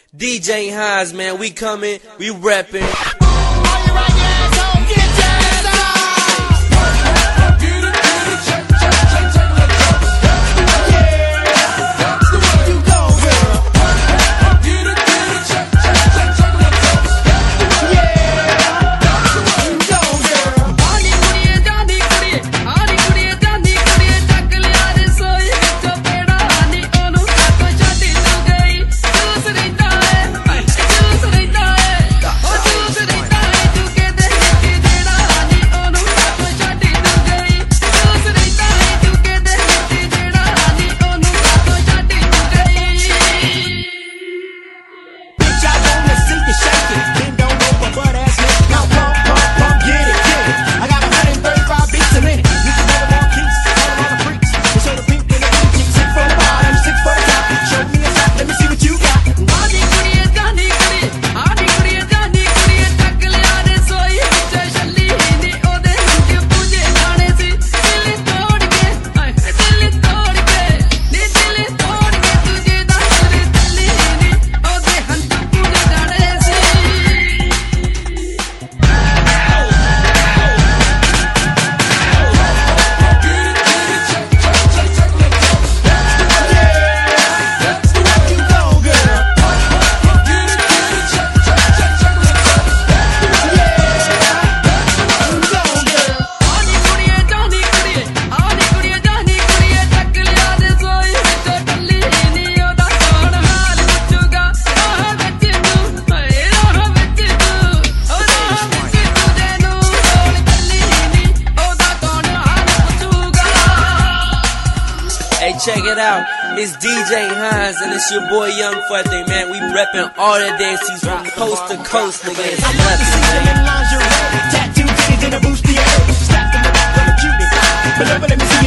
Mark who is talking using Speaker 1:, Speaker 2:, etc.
Speaker 1: DJ Hines, man, we coming, we reppin'. Hey, check it out, it's DJ Hines and it's your boy Young Fuerte, man. We reppin' all the dances from coast to coast, nigga. It's nothing, man.